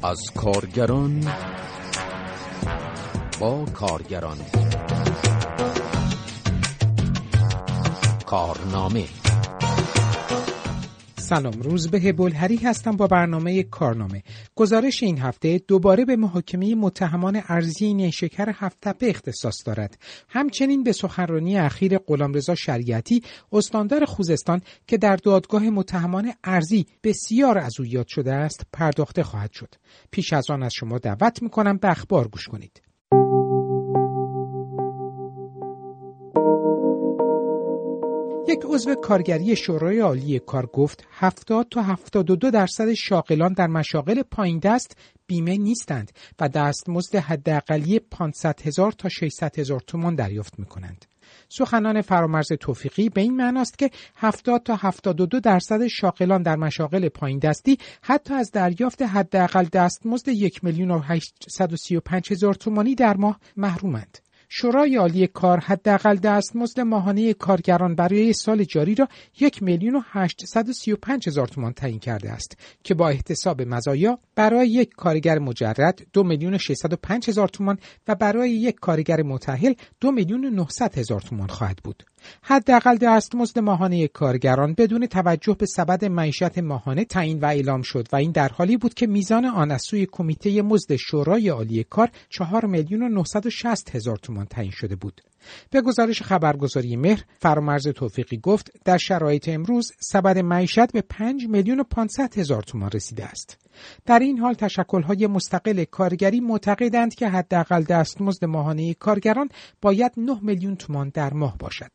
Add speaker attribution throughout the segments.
Speaker 1: از کارگران با کارگران. کارنامه.
Speaker 2: سلام، روزبه بلهری هستم با برنامه کارنامه. گزارش این هفته دوباره به محاکمه متهمان ارضی نیشکر هفت‌تپه اختصاص دارد. همچنین به سخنرانی اخیر غلامرضا شریعتی استاندار خوزستان که در دادگاه متهمان ارضی بسیار از او یاد شده است پرداخته خواهد شد. پیش از آن از شما دعوت می‌کنم به اخبار گوش کنید. یک عضو کارگری شورای عالی کار گفت 70 تا 72% شاغلان در مشاغل پایین دست بیمه نیستند و دستمزد حداقلی 500,000 تا 600,000 تومان دریافت می‌کنند. سخنان فرامرز توفیقی به این معناست که 70 تا 72% شاغلان در مشاغل پایین دستی حتی از دریافت حداقل دستمزد 1,835,000 تومانی در ماه محرومند. شورای عالی کار حداقل دستمزد ماهانه کارگران برای سال جاری را 1,835,000 تومان تعیین کرده است که با احتساب مزایا برای یک کارگر مجرد 2,605,000 تومان و برای یک کارگر متأهل 2,900,000 تومان خواهد بود. حداقل دستمزد ماهانه کارگران بدون توجه به سبد معیشت ماهانه تعیین و اعلام شد و این در حالی بود که میزان آن از سوی کمیته مزد شورای عالی کار 4,960,000 تومان تعیین شده بود. به گزارش خبرگزاری مهر، فرامرز توفیقی گفت در شرایط امروز سبد معیشت به 5,500,000 تومان رسیده است. در این حال تشکل‌های مستقل کارگری معتقدند که حداقل دستمزد ماهانه کارگران باید 9 میلیون تومان در ماه باشد.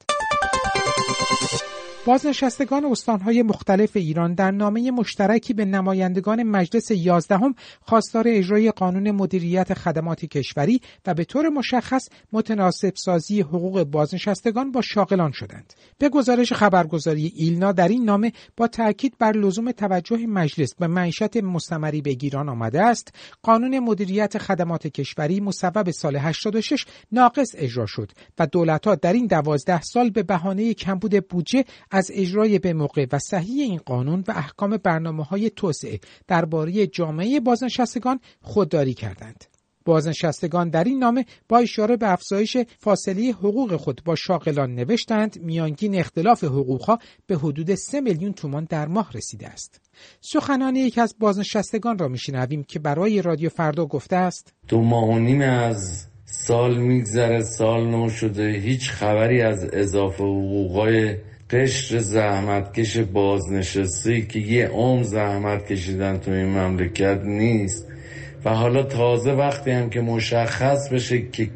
Speaker 2: بازنشستگان استان‌های مختلف ایران در نامه مشترکی به نمایندگان مجلس 11 خواستار اجرای قانون مدیریت خدمات کشوری و به طور مشخص متناسب سازی حقوق بازنشستگان با شاغلان شدند. به گزارش خبرگزاری ایلنا در این نامه با تأکید بر لزوم توجه مجلس به معیشت مستمری به گیران آمده است، قانون مدیریت خدمات کشوری مصوب سال 86 ناقص اجرا شد و دولت‌ها در این 12 سال به بهانه کمبود بودجه از اجرای به موقع و صحیح این قانون و احکام برنامه‌های توسعه درباره جامعه بازنشستگان خودداری کردند. بازنشستگان در این نامه با اشاره به افزایش فاصله حقوق خود با شاغلان نوشتند میانگین اختلاف حقوقها به حدود 3 میلیون تومان در ماه رسیده است. سخنان یکی از بازنشستگان را میشنویم که برای رادیو فردا گفته است:
Speaker 3: 2.5 ماه از سال میگذره، سال نو شده، هیچ خبری از اضافه حقوقای قشر زحمتکش بازنشسته که یه عمر زحمت کشیدن تو این مملکت نیست و حالا تازه وقتی هم که مشخص بشه که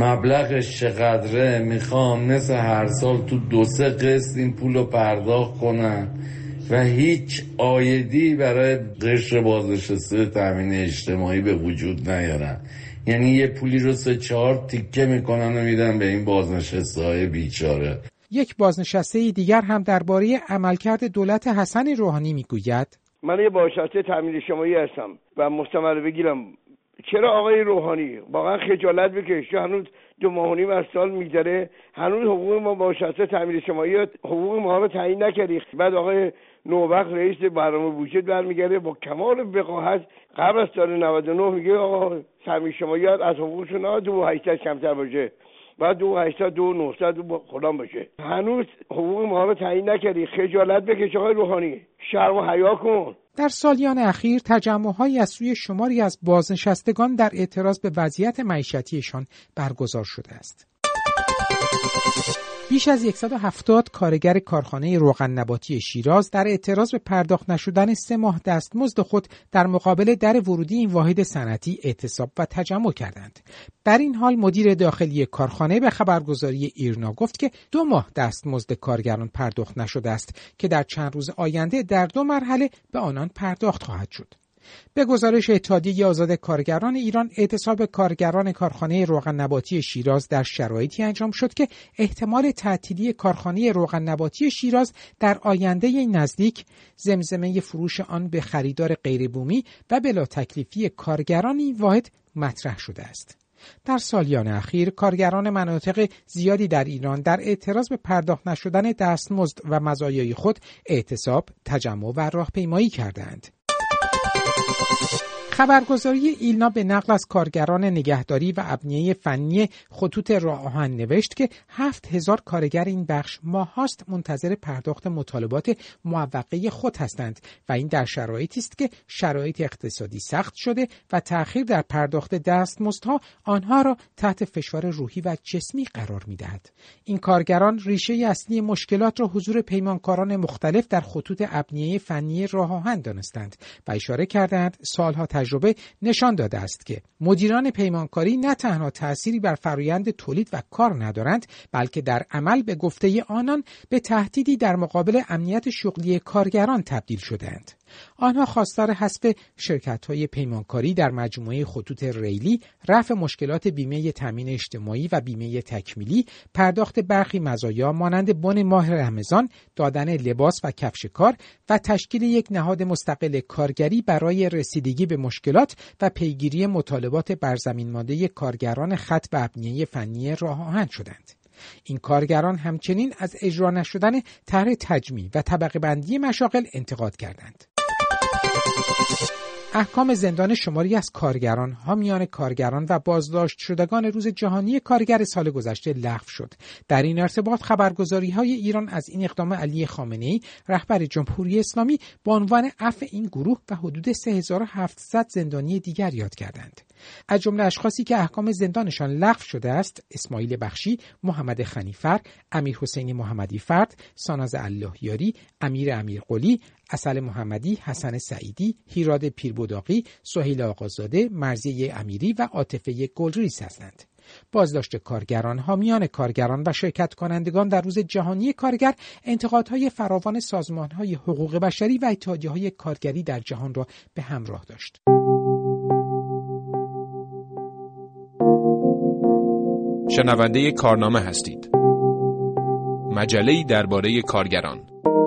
Speaker 3: مبلغش چقدره میخوام مثل هر سال تو 2-3 قسط این پولو پرداخت کنن و هیچ عایدی برای قشر بازنشسته تامین اجتماعی به وجود نیارن. یعنی یه پولی رو 3-4 تیکه میکنن و میدن به این بازنشسته های بیچاره.
Speaker 2: یک بازنشسته دیگر هم درباره عملکرد دولت حسن روحانی میگوید:
Speaker 4: من یه بازنشسته تامین اجتماعی هستم و مستمر بگیرم. چرا آقای روحانی واقعا خجالت بکش، هنوز 2.5 ماه از سال میگذره، هنوز حقوق ما بازنشسته تامین اجتماعی حقوق ما رو تعیین نکردی. بعد آقای نوبخت رئیس برنامه بودجه برمیگرده با کمال وقاحت قبل از سال 99 میگه آقا تامین اجتماعی از حقوقشون 2,800 کمتر باشه، بعد 2,800 2,900 خودم باشه. هنوز حقوق ما رو تعیین نکردی. خجالت بکش آقای روحانی، شرم و حیا کن.
Speaker 2: در سالیان اخیر تجمع‌هایی از سوی شماری از بازنشستگان در اعتراض به وضعیت معیشتیشان برگزار شده است. بیش از 170 کارگر کارخانه روغن نباتی شیراز در اعتراض به پرداخت نشدن 3 ماه دستمزد خود در مقابل در ورودی این واحد صنعتی اعتصاب و تجمع کردند. در این حال مدیر داخلی کارخانه به خبرگزاری ایرنا گفت که 2 ماه دستمزد کارگران پرداخت نشده است که در چند روز آینده در 2 مرحله به آنان پرداخت خواهد شد. به گزارش اتحادیه آزاد کارگران ایران، اعتصاب کارگران کارخانه روغن نباتی شیراز در شرایطی انجام شد که احتمال تعطیلی کارخانه روغن نباتی شیراز در آینده نزدیک، زمزمه فروش آن به خریدار غیربومی و بلا تکلیفی کارگران این واحد مطرح شده است. در سالیان اخیر کارگران مناطق زیادی در ایران در اعتراض به پرداخت نشدن دستمزد و مزایای خود اعتصاب، تجمع و راهپیمایی کردند. خبرگزاری ایلنا به نقل از کارگران نگهداری و ابنیه فنی خطوط راه آهن نوشت که 7000 کارگر این بخش ماهاست منتظر پرداخت مطالبات موقعه خود هستند و این در شرایطی است که شرایط اقتصادی سخت شده و تأخیر در پرداخت دستمزدها آنها را تحت فشار روحی و جسمی قرار می‌دهد. این کارگران ریشه اصلی مشکلات را حضور پیمانکاران مختلف در خطوط ابنیه فنی راه آهن دانستند و اشاره کردند سالها تجربه نشان داده است که مدیران پیمانکاری نه تنها تأثیری بر فرآیند تولید و کار ندارند، بلکه در عمل به گفته آنان به تهدیدی در مقابل امنیت شغلی کارگران تبدیل شدند. آنها خواستار حذف شرکت‌های پیمانکاری در مجموعه خطوط ریلی، رفع مشکلات بیمه تامین اجتماعی و بیمه تکمیلی، پرداخت برخی مزایا مانند بن ماه رمضان، دادن لباس و کفش کار و تشکیل یک نهاد مستقل کارگری برای رسیدگی به مشکلات و پیگیری مطالبات برزمین مانده کارگران خط و ابنیه فنی راه آهن شدند. این کارگران همچنین از اجرا نشدن طرح تجمیع و طبقه بندی مشاغل انتقاد کردند. احکام زندان شماری از کارگران، حامیان کارگران و بازداشت شدگان روز جهانی کارگر سال گذشته لغو شد. در این ارتباط خبرگزاری‌های ایران از این اقدام علی خامنه‌ای رهبر جمهوری اسلامی به عنوان عفو این گروه و حدود 3700 زندانی دیگر یاد کردند. از جمله اشخاصی که احکام زندانشان لغو شده است، اسماعیل بخشی، محمد خنیفر، امیر حسین محمدی فرد، ساناز اللهیاری، امیر امیرقلی، عسل محمدی، حسن سعیدی، هیراد پیربداقی، سهیل آقازاده، مرضیه امیری و عاطفه گلریز هستند. بازداشت کارگران، حامیان کارگران و شرکت کنندگان در روز جهانی کارگر انتقادهای فراوان سازمانهای حقوق بشری و اتحادیه‌های کارگری در جهان را به همراه داشت.
Speaker 5: شنونده کارنامه هستید. مجله‌ای درباره کارگران.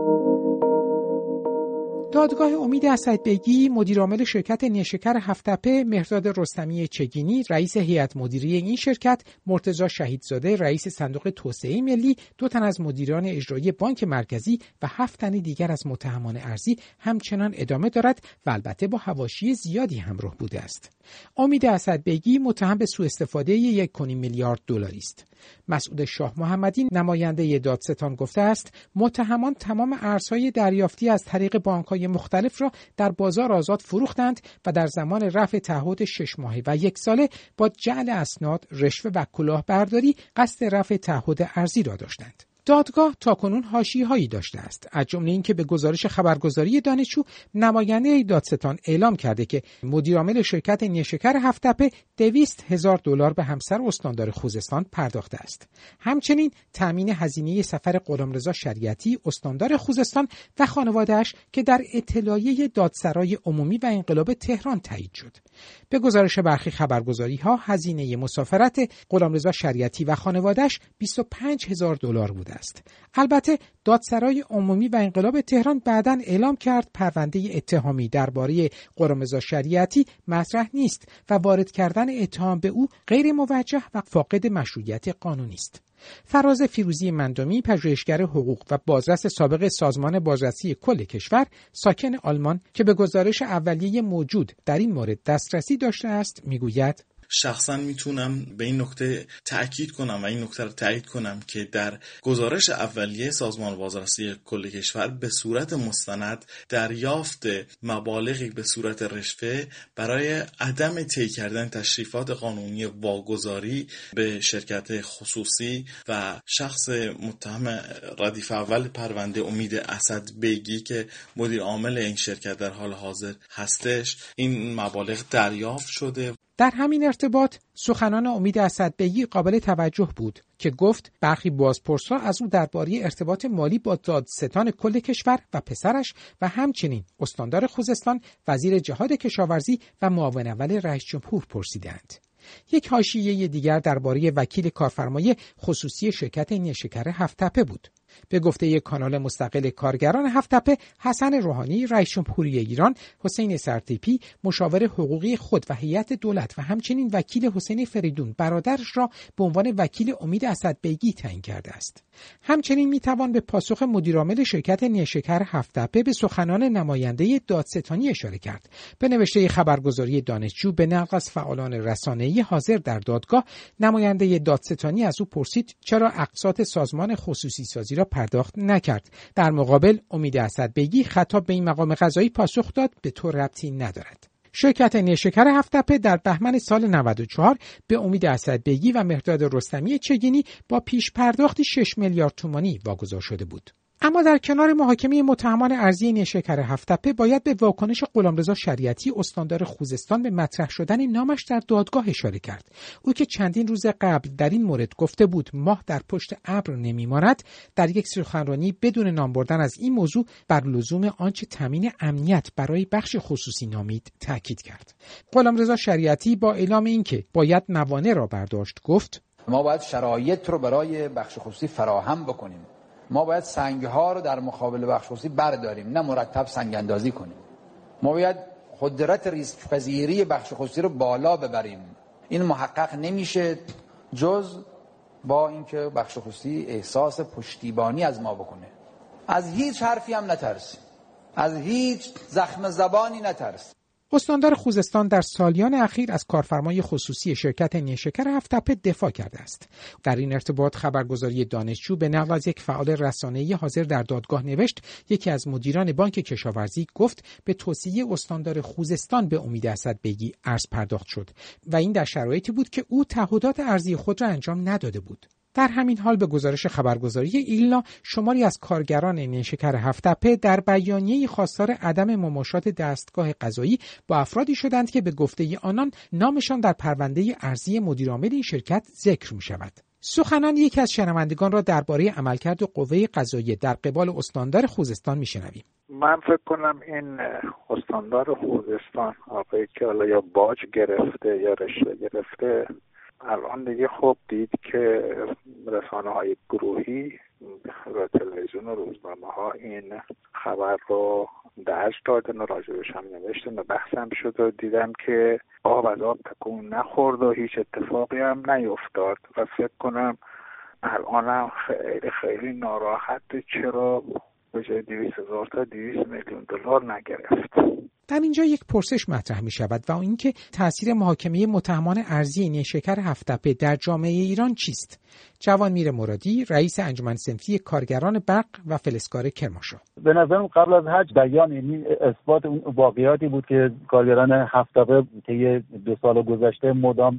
Speaker 2: دادگاه امید اسدبیگی، مدیرعامل شرکت نیشکر هفت‌تپه مهرداد رستمی چگینی، رئیس هیئت مدیره این شرکت مرتضی شهیدزاده، رئیس صندوق توسعه ملی، 2 تن از مدیران اجرایی بانک مرکزی و 7 تن دیگر از متهمان ارضی همچنان ادامه دارد و البته با حواشی زیادی همراه بوده است. امید اسدبیگی متهم به سوء استفاده 1.5 میلیارد دلاری است. مسعود شاه محمدی نماینده دادستان گفته است متهمان تمام ارزهای دریافتی از طریق بانک‌های مختلف را در بازار آزاد فروختند و در زمان رفع تعهد 6 ماهه و 1 ساله با جعل اسناد، رشوه و کلاهبرداری قصد رفع تعهد ارزی را داشتند. دادگاه تاکنون حاشیه‌هایی داشته است، از جمله اینکه به گزارش خبرگزاری دانشجو نماینده دادستان اعلام کرده که مدیرعامل شرکت نیشکر هفت‌تپه $200,000 به همسر استاندار خوزستان پرداخته است. همچنین تامین هزینه سفر غلامرضا شریعتی استاندار خوزستان و خانواده‌اش که در اطلاعیه دادسرای عمومی و انقلاب تهران تایید شد. به گزارش برخی خبرگزاری‌ها هزینه مسافرت غلامرضا شریعتی و خانواده‌اش $25,000 بوده است. البته دادسرای عمومی و انقلاب تهران بعداً اعلام کرد پرونده اتهامی درباره غلامرضا شریعتی مطرح نیست و وارد کردن اتهام به او غیر موجه و فاقد مشروعیت قانونی است. فراز فیروزی مندامی، پژوهشگر حقوق و بازرس سابق سازمان بازرسی کل کشور، ساکن آلمان که به گزارش اولیه موجود در این مورد دسترسی داشته است، میگوید
Speaker 6: شخصا میتونم به این نکته تأکید کنم و این نکته رو تایید کنم که در گزارش اولیه سازمان بازرسی کل کشور به صورت مستند دریافت مبالغی به صورت رشوه برای عدم طی کردن تشریفات قانونی واگذاری به شرکت خصوصی و شخص متهم ردیف اول پرونده امید اسدبیگی که مدیر عامل این شرکت در حال حاضر هستش این مبالغ دریافت شده.
Speaker 2: در همین ارتباط سخنان امید اسدبیگی قابل توجه بود که گفت برخی بازپرس‌ها از او درباره ارتباط مالی با دادستان کل کشور و پسرش و همچنین استاندار خوزستان، وزیر جهاد کشاورزی و معاون اول رئیس جمهور پرسیدند. یک حاشیه دیگر درباره وکیل کارفرمای خصوصی شرکت نیشکر هفت‌تپه بود. به گفته یک کانال مستقل کارگران هفت‌تپه، حسن روحانی رئیس جمهوری ایران، حسین سرتیپی مشاور حقوقی خود و هیئت دولت و همچنین وکیل حسین فریدون برادرش را به عنوان وکیل امید اسدبیگی تعیین کرده است. همچنین میتوان به پاسخ مدیرعامل شرکت نیشکر هفت‌تپه به سخنان نماینده دادستانی اشاره کرد. به نوشته خبرگزاری دانشجو به نقل از فعالان رسانه‌ای حاضر در دادگاه، نماینده دادستانی از او پرسید چرا اقساط سازمان خصوصی سازی را پرداخت نکرد. در مقابل امید اسدبیگی خطاب به این مقام قضایی پاسخ داد به تو ربطی ندارد. شرکت نیشکر هفت‌تپه در بهمن سال 94 به امید اسدبیگی و مهرداد رستمی چگینی با پیش پرداختی 6 میلیارد تومانی واگذار شده بود. اما در کنار محاکمه متهمان ارضی نیشکر هفت‌تپه باید به واکنش غلامرضا شریعتی استاندار خوزستان به مطرح شدن نامش در دادگاه اشاره کرد. او که چندین روز قبل در این مورد گفته بود ماه در پشت ابر نمیماند، در یک سخنرانی بدون نام بردن از این موضوع بر لزوم آنچه تامین امنیت برای بخش خصوصی نامید تاکید کرد. غلامرضا شریعتی با اعلام اینکه باید موانع را برداشت گفت:
Speaker 7: ما باید شرایط رو برای بخش خصوصی فراهم بکنیم. ما باید سنگ‌ها رو در مقابل بخش خصوصی برداریم، نه مرتب سنگ اندازی کنیم. ما باید قدرت ریسک پذیری بخش خصوصی رو بالا ببریم. این محقق نمیشه جز با اینکه بخش خصوصی احساس پشتیبانی از ما بکنه. از هیچ حرفی هم نترسیم، از هیچ زخم زبانی نترسیم.
Speaker 2: استاندار خوزستان در سالیان اخیر از کارفرمای خصوصی شرکت نیشکر هفت‌تپه دفاع کرده است. در این ارتباط خبرگزاری دانشجو به نقل از یک فعال رسانه‌ای حاضر در دادگاه نوشت یکی از مدیران بانک کشاورزی گفت به توصیه استاندار خوزستان به امید اسدبیگی ارز پرداخت شد و این در شرایطی بود که او تعهدات ارزی خود را انجام نداده بود. در همین حال به گزارش خبرگزاری ایلنا، شماری از کارگران نیشکر هفت‌تپه در بیانیه‌ای خواستار عدم مماشات دستگاه قضایی با افرادی شدند که به گفته آنان نامشان در پرونده ارزی مدیرعامل این شرکت ذکر می‌شود. سخنان یکی از شنوندگان را درباره عملکرد قوه قضاییه در قبال استاندار خوزستان می‌شنویم.
Speaker 8: من فکر کنم این استاندار خوزستان آقایی که حالا یا باج گرفته یا رشوه گرفته، الان دیگه خب دید که رسانه‌های گروهی و تلویزیون و روزنامه‌ها این خبر رو درج دادن و راجبش هم نوشتن و بحث هم شد و دیدم که آب از آب تکون نخورد و هیچ اتفاقی هم نیفتاد و فکر کنم الان هم خیلی خیلی ناراحته چرا به جای 200,000 تا 200 میلیون دلار نگرفت.
Speaker 2: در اینجا یک پرسش مطرح می شود و این که تأثیر محاکمه متهمان ارضی نیشکر هفت‌تپه در جامعه ایران چیست؟ جوانمیر مرادی، رئیس انجمن صنفی کارگران برق و فلزکار کرمانشاه:
Speaker 9: به نظرم قبل از حج بیان یعنی اثبات اون واقعیاتی بود که کارگران هفت‌تپه طی 2 سال گذشته مدام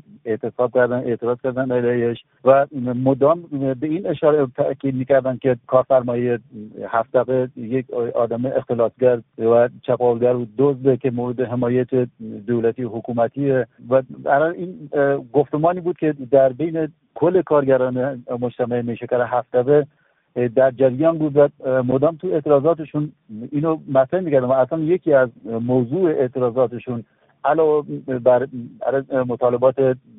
Speaker 9: اعتراض کردن علیهش و مدام به این اشاره تاکید می‌کردن که کارفرمای هفت‌تپه یک آدم اختلاسگر و چپاولگر و دزده که مورد حمایت دولتی و حکومتی و الان این گفتمانی بود که در بین کل کارگران مجتمع نیشکر هفت‌تپه در جریان بود و مدام تو اعتراضاتشون اینو مطرح می‌کردن و اصلا یکی از موضوع اعتراضاتشون علاوه بر مطالبات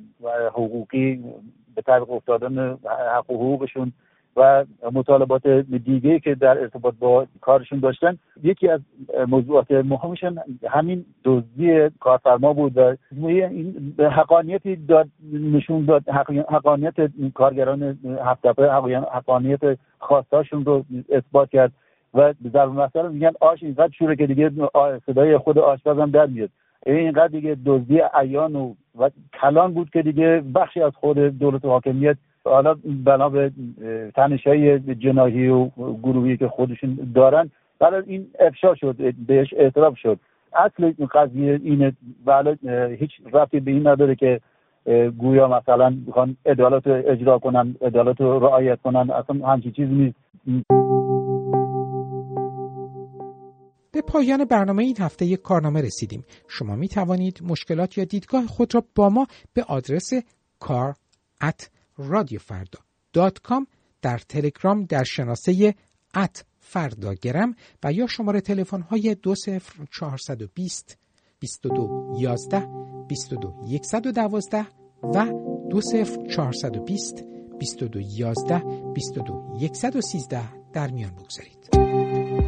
Speaker 9: حقوقی به طبق افتادن حق و حقوقشون و مطالبات دیگه‌ای که در ارتباط با کارشون داشتن، یکی از موضوعات مهمشون همین دزدی کارفرما بود و این حقانیتی نشون داد، حقانیت کارگران هفت‌تپه، حقانیت خواستاشون رو اثبات کرد و ضرب المثل میگن آش اینقدر شوره که دیگه صدای خود آشپزم در میاد. اینقدر دیگه دزدی عیان و کلان بود که دیگه بخشی از خود دولت و حاکمیت حالا بنا به تنش‌های جناحی و گروهی که خودشون دارن حالا این افشا شد، بهش اعتراف شد. اصل این قضیه اینه و هیچ ربطی به این نداره که گویا مثلا میخوان عدالت رو اجرا کنن، عدالت رو رعایت کنن، اصلا همچین چیزی نیست.
Speaker 2: به پایان برنامه این هفته یک کارنامه رسیدیم. شما می توانید مشکلات یا دیدگاه خود را با ما به آدرس kar@radiofarda.com در تلگرام در شناسه @فرداگرم و یا شماره تلفن های 20420 2211 22112 و 20420 2211 22113 در میان بگذارید.